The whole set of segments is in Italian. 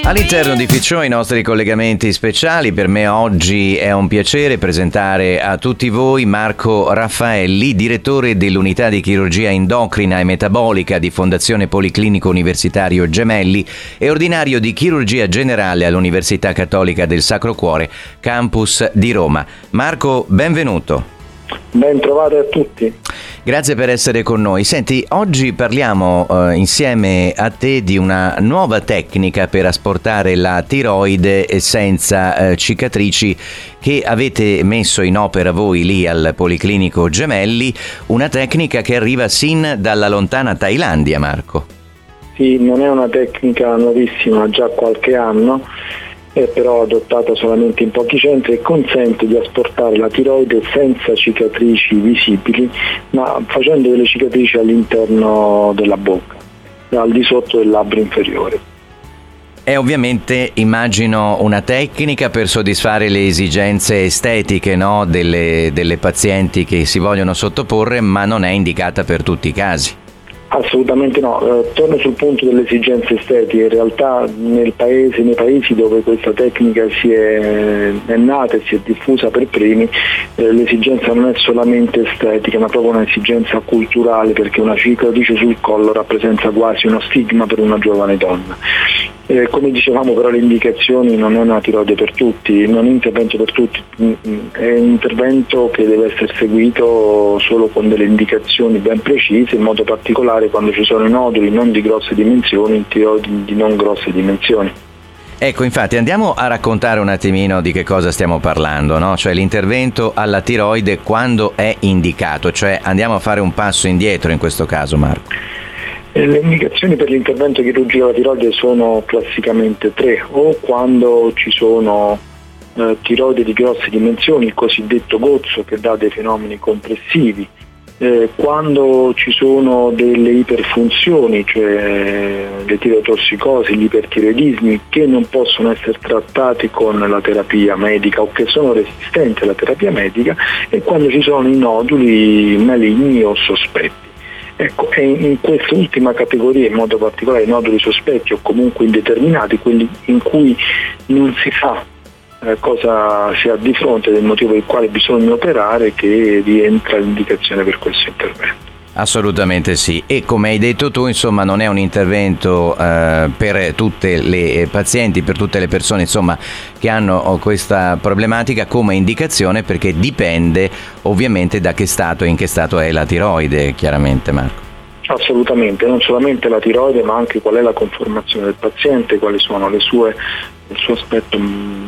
All'interno di Ficciò i nostri collegamenti speciali. Per me oggi è un piacere presentare a tutti voi Marco Raffaelli, direttore dell'unità di chirurgia endocrina e metabolica di Fondazione Policlinico Universitario Gemelli e ordinario di chirurgia generale all'Università Cattolica del Sacro Cuore, campus di Roma. Marco, benvenuto. Ben trovati a tutti. Grazie per essere con noi. Senti, oggi parliamo insieme a te di una nuova tecnica per asportare la tiroide senza cicatrici che avete messo in opera voi lì al Policlinico Gemelli, una tecnica che arriva sin dalla lontana Thailandia, Marco. Sì, non è una tecnica nuovissima, ha già qualche anno, è però adottata solamente in pochi centri e consente di asportare la tiroide senza cicatrici visibili, ma facendo delle cicatrici all'interno della bocca, al di sotto del labbro inferiore. È ovviamente, immagino, una tecnica per soddisfare le esigenze estetiche, no, delle pazienti che si vogliono sottoporre, ma non è indicata per tutti i casi. Assolutamente no, torno sul punto delle esigenze estetiche. In realtà nei paesi dove questa tecnica è nata e si è diffusa per primi, l'esigenza non è solamente estetica ma proprio un'esigenza culturale, perché una cicatrice sul collo rappresenta quasi uno stigma per una giovane donna. Come dicevamo, però, le indicazioni non è una tiroide per tutti, non è un intervento per tutti, è un intervento che deve essere seguito solo con delle indicazioni ben precise, in modo particolare quando ci sono noduli non di grosse dimensioni, tiroidi di non grosse dimensioni. Ecco, infatti andiamo a raccontare un attimino di che cosa stiamo parlando, no? Cioè l'intervento alla tiroide quando è indicato, cioè andiamo a fare un passo indietro in questo caso, Marco. Le indicazioni per l'intervento chirurgico alla tiroide sono classicamente tre: o quando ci sono tiroide di grosse dimensioni, il cosiddetto gozzo che dà dei fenomeni compressivi, quando ci sono delle iperfunzioni, cioè le tirotossicosi, gli ipertiroidismi che non possono essere trattati con la terapia medica o che sono resistenti alla terapia medica, e quando ci sono i noduli maligni o sospetti. Ecco, è in quest'ultima categoria, in modo particolare i noduli sospetti o comunque indeterminati, quelli in cui non si sa cosa si ha di fronte, del motivo per il quale bisogna operare, che rientra l'indicazione per questo intervento. Assolutamente sì, e come hai detto tu, insomma, non è un intervento per tutte le pazienti, per tutte le persone, insomma, che hanno questa problematica come indicazione, perché dipende ovviamente da che stato e in che stato è la tiroide, chiaramente, Marco. Assolutamente, non solamente la tiroide ma anche qual è la conformazione del paziente, quali sono il suo aspetto,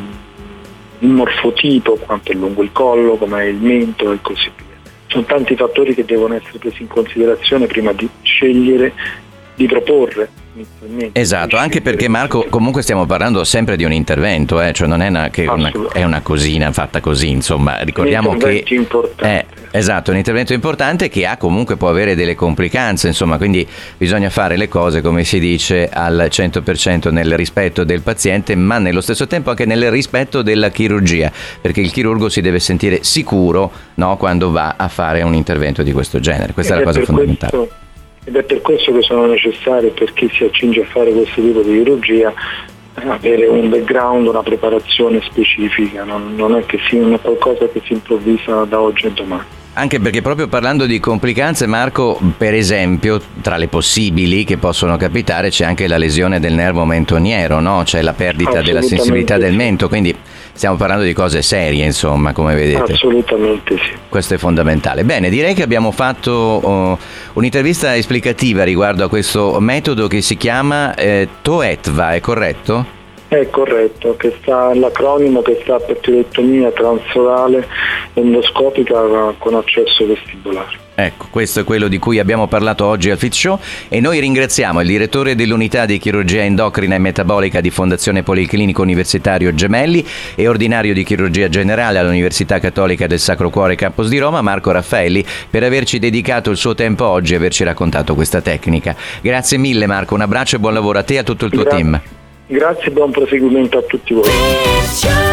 il morfotipo, quanto è lungo il collo, com'è il mento e così via. Sono tanti fattori che devono essere presi in considerazione prima di scegliere, di proporre. Esatto, anche perché, Marco, comunque stiamo parlando sempre di un intervento, cioè non è una cosina fatta così, insomma, ricordiamo che esatto, un intervento importante che può avere delle complicanze, insomma, quindi bisogna fare le cose, come si dice, al 100% nel rispetto del paziente, ma nello stesso tempo anche nel rispetto della chirurgia, perché il chirurgo si deve sentire sicuro, no, quando va a fare un intervento di questo genere. Questa è la cosa fondamentale. Ed è per questo che sono necessarie, per chi si accinge a fare questo tipo di chirurgia, avere un background, una preparazione specifica, non è che sia qualcosa che si improvvisa da oggi a domani. Anche perché, proprio parlando di complicanze, Marco, per esempio, tra le possibili che possono capitare c'è anche la lesione del nervo mentoniero, no? C'è la perdita della sensibilità del mento, quindi stiamo parlando di cose serie, insomma, come vedete. Assolutamente sì. Questo è fondamentale. Bene, direi che abbiamo fatto un'intervista esplicativa riguardo a questo metodo che si chiama TOETVA, è corretto? È corretto, che sta l'acronimo che sta per tiroidectomia transorale endoscopica con accesso vestibolare. Ecco, questo è quello di cui abbiamo parlato oggi al Ficciò, e noi ringraziamo il direttore dell'unità di chirurgia endocrina e metabolica di Fondazione Policlinico Universitario Gemelli e ordinario di chirurgia generale all'Università Cattolica del Sacro Cuore, campus di Roma, Marco Raffaelli, per averci dedicato il suo tempo oggi e averci raccontato questa tecnica. Grazie mille, Marco, un abbraccio e buon lavoro a te e a tutto il tuo team. Grazie e buon proseguimento a tutti voi.